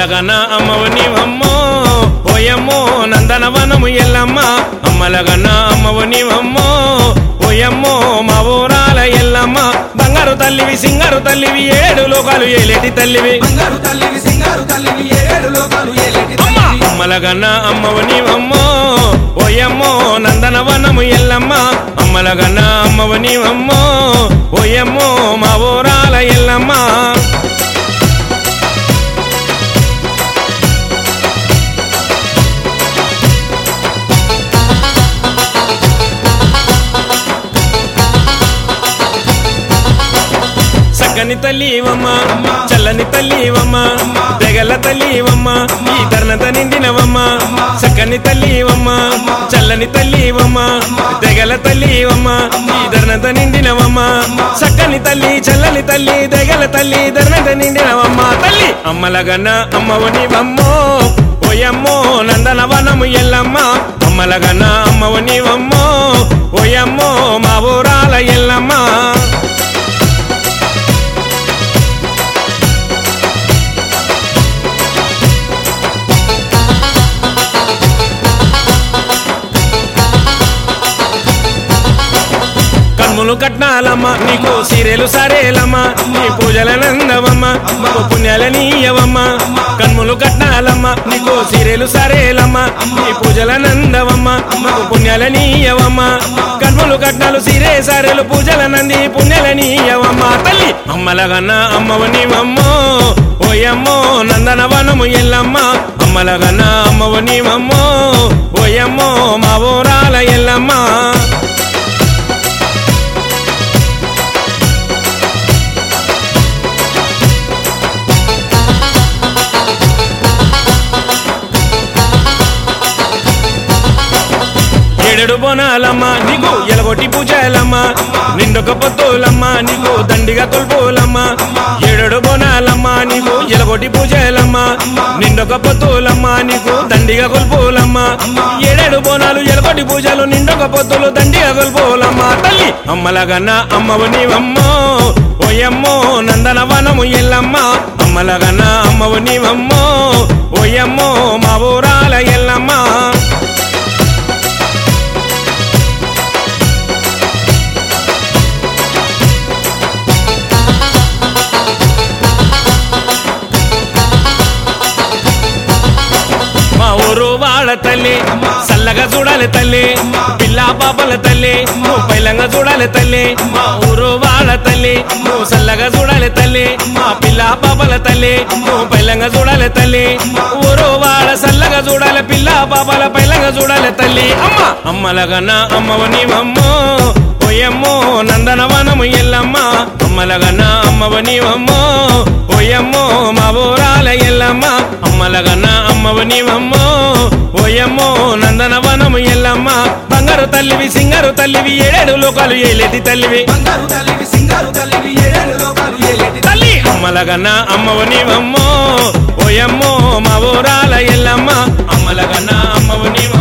అమ్మలగన్న అమ్మవు నీవమ్మో ఓయమ్మో నందనవనము ఎల్లమ్మ అమ్మలగన్న అమ్మవు నీవమ్మో ఓయమ్మో మా ఊరాల ఎల్లమ్మ బంగారు తల్లివి సింగారు తల్లివి ఏడు లోకాలు ఏలేటి తల్లివి బంగారు తల్లివి సింగారు తల్లివి ఏడు లోకాలు ఏలేటి తల్లివి అమ్మలగన్న అమ్మవు నీవమ్మో ఓయమ్మో నందనవనము ఎల్లమ్మ అమ్మలగన్న అమ్మవు నీవమ్మో ఓయమ్మో మా ఊరాల ఎల్లమ్మ చక్కని తల్లివమ్మ చల్లని తల్లివమ్మ తెగల తల్లివమ్మ ఈ ధర్నంత నిండినవమ్మ చక్కని తల్లివమ్మ చల్లని తల్లివమ్మ తెగల తల్లివమ్మ ఈ ధర్నంత నిండినవమ్మ చక్కని తల్లి చల్లని తల్లి తెగల తల్లి ధర్నంత నిండినవమ్మ తల్లి అమ్మలగన్న అమ్మవు నీవమ్మో ఓయమ్మో నందనవనము ఎల్లమ్మ అమ్మలగన్న అమ్మవు నీవమ్మో ఓయమ్మో మా ఊరాల ఎల్లమ్మ కన్ములు కట్నాలమ్మ నీకు సీరెలు సరేలమ్మ నీ పూజల నందవమ్మ మాకు పుణ్యాల నీయవమ్మ కన్ములు కట్నాలమ్మ నీకు సీరెలు సరేలమ్మ నీ పూజల నందవమ్మ మాకు పుణ్యాల నీయవమ్మ కన్ములు కట్నాలు సీరే సరేలు పూజల నంది పుణ్యాల నీయవమ్మ తల్లి అమ్మలగన్న అమ్మవు నీవమ్మో ఓయమ్మో నందనవనము ఎల్లమ్మ అమ్మలగన్న అమ్మవు నీవమ్మో ఓయమ్మో మా ఊరాల ఎల్లమ్మ ఏడు బోనాలమ్మ నీకు ఎలగొట్టి పూజలమ్మ నిండొక పొత్తులమ్మ నీకు దండిగా తొల్పులమ్మ ఏడు బోనాలమ్మ నీకు ఎలగొట్టి పూజలమ్మ నిండొక పొత్తులమ్మ నీకు దండిగా కొల్పులమ్మ ఏడేడు బోనాలు ఎలగొట్టి పూజలు నిండొక పొత్తులు దండిగా కొల్పులమ్మ తల్లి అమ్మలగన్న అమ్మవు నీవమ్మో ఓయమ్మో నందనవనము ఎల్లమ్మ అమ్మలగన్న అమ్మవు నీవమ్మో ఓయమ్మో మా ఊరాల ఎల్లమ్మ వాళ్ళ తల్లి చల్లగా చూడాలి తల్లి పిల్లా పాపల తల్లి నువ్వు పైలంగా చూడాలి తల్లి మా ఊరు వాళ్ళ తల్లి నువ్వు చల్లగా చూడాలి తల్లి మా పిల్లా పాపల తల్లి నువ్వు పైలంగా చూడాలి తల్లి ఊరు వాళ్ళ చల్లగా చూడాలి పిల్లా పాపల పైలంగా చూడాలి తల్లి అమ్మ అమ్మలగన్న అమ్మవు నీవమ్మో ఓయమ్మో నందనవనము ఎల్లమ్మ అమ్మలగన్న అమ్మవు నీవమ్మో ఓయమ్మో మా ఊరాల ఎల్లమ్మ అమ్మలగన్న అమ్మవు నీవమ్మో ఓయమ్మో నందనవనము ఎల్లమ్మ బంగారు తల్లివి సింగారు తల్లివి ఏడేడు లోకాలు ఏలేటి తల్లివి బంగారు తల్లివి సింగారు తల్లివి ఏడేడు లోకాలు ఏలేటి తల్లి అమ్మలగన్న అమ్మవు నీవమ్మో ఓయమ్మో మా ఊరాల ఎల్లమ్మ అమ్మలగన్న అమ్మవు నీవమ్మో